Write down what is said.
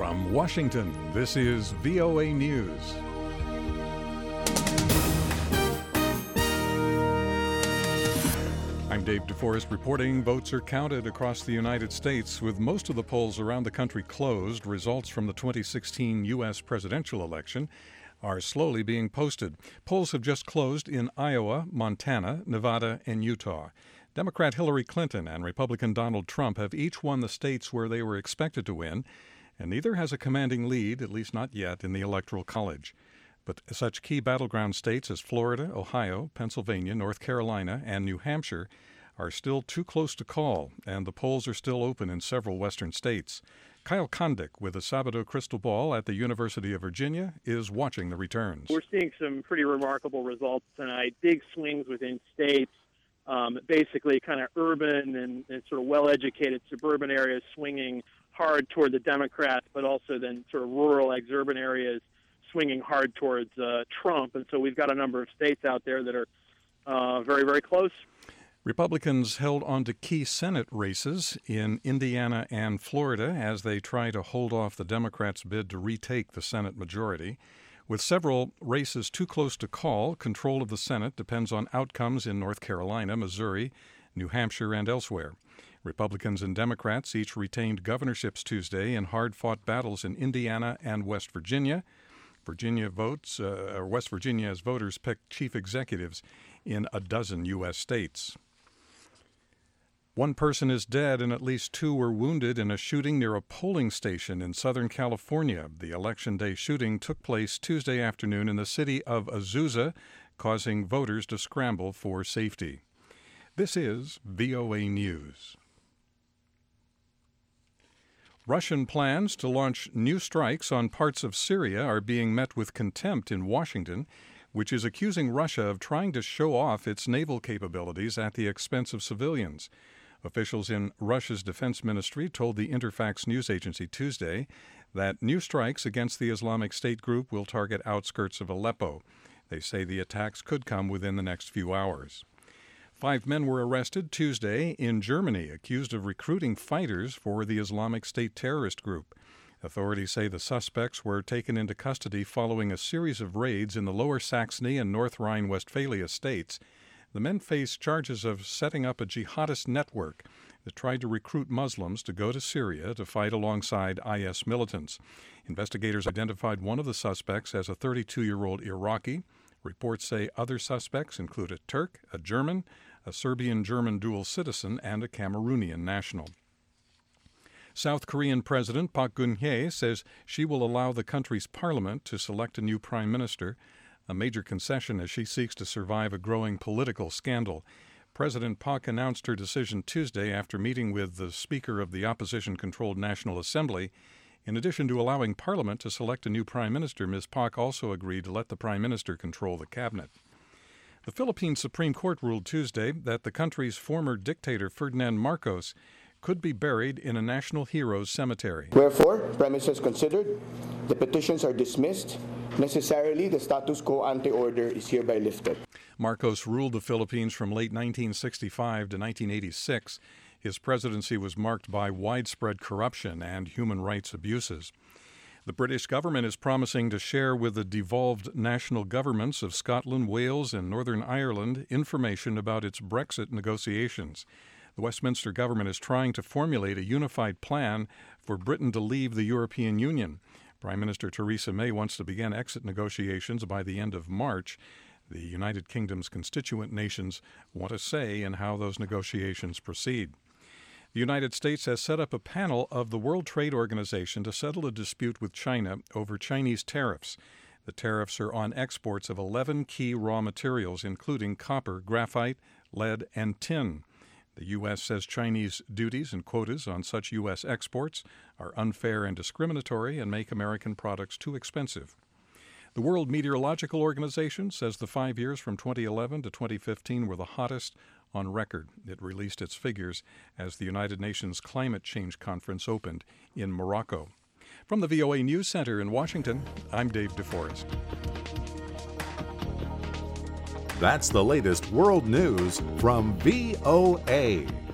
From Washington, this is VOA News. I'm Dave DeForest reporting votes are counted across the United States. With most of the polls around the country closed, results from the 2016 U.S. presidential election are slowly being posted. Polls have just closed in Iowa, Montana, Nevada, and Utah. Democrat Hillary Clinton and Republican Donald Trump have each won the states where they were expected to win, and neither has a commanding lead, at least not yet, in the Electoral College. But such key battleground states as Florida, Ohio, Pennsylvania, North Carolina, and New Hampshire are still too close to call, and the polls are still open in several western states. Kyle Kondik with the Sabado Crystal Ball at the University of Virginia is watching the returns. We're seeing some pretty remarkable results tonight, big swings within states, basically kind of urban and sort of well-educated suburban areas swinging hard toward the Democrats, but also then sort of rural exurban areas swinging hard towards Trump. And so we've got a number of states out there that are very, very close. Republicans held on to key Senate races in Indiana and Florida as they try to hold off the Democrats' bid to retake the Senate majority. With several races too close to call, control of the Senate depends on outcomes in North Carolina, Missouri, New Hampshire, and elsewhere. Republicans and Democrats each retained governorships Tuesday in hard-fought battles in Indiana and West Virginia. West Virginia's voters picked chief executives in a dozen U.S. states. One person is dead and at least two were wounded in a shooting near a polling station in Southern California. The Election Day shooting took place Tuesday afternoon in the city of Azusa, causing voters to scramble for safety. This is VOA News. Russian plans to launch new strikes on parts of Syria are being met with contempt in Washington, which is accusing Russia of trying to show off its naval capabilities at the expense of civilians. Officials in Russia's defense ministry told the Interfax news agency Tuesday that new strikes against the Islamic State group will target outskirts of Aleppo. They say the attacks could come within the next few hours. 5 men were arrested Tuesday in Germany, accused of recruiting fighters for the Islamic State terrorist group. Authorities say the suspects were taken into custody following a series of raids in the Lower Saxony and North Rhine-Westphalia states. The men face charges of setting up a jihadist network that tried to recruit Muslims to go to Syria to fight alongside IS militants. Investigators identified one of the suspects as a 32-year-old Iraqi. Reports say other suspects include a Turk, a German, a Serbian-German dual citizen, and a Cameroonian national. South Korean President Park Geun-hye says she will allow the country's parliament to select a new prime minister, a major concession as she seeks to survive a growing political scandal. President Park announced her decision Tuesday after meeting with the Speaker of the opposition-controlled National Assembly. In addition to allowing Parliament to select a new prime minister, Ms. Park also agreed to let the prime minister control the cabinet. The Philippine Supreme Court ruled Tuesday that the country's former dictator Ferdinand Marcos could be buried in a national heroes cemetery. Wherefore, premises considered, the petitions are dismissed. Necessarily, the status quo ante order is hereby lifted. Marcos ruled the Philippines from late 1965 to 1986. His presidency was marked by widespread corruption and human rights abuses. The British government is promising to share with the devolved national governments of Scotland, Wales, and Northern Ireland information about its Brexit negotiations. The Westminster government is trying to formulate a unified plan for Britain to leave the European Union. Prime Minister Theresa May wants to begin exit negotiations by the end of March. The United Kingdom's constituent nations want a say in how those negotiations proceed. The United States has set up a panel of the World Trade Organization to settle a dispute with China over Chinese tariffs. The tariffs are on exports of 11 key raw materials, including copper, graphite, lead, and tin. The U.S. says Chinese duties and quotas on such U.S. exports are unfair and discriminatory and make American products too expensive. The World Meteorological Organization says the 5 years from 2011 to 2015 were the hottest on record. It released its figures as the United Nations Climate Change Conference opened in Morocco. From the VOA News Center in Washington, I'm Dave DeForest. That's the latest world news from VOA.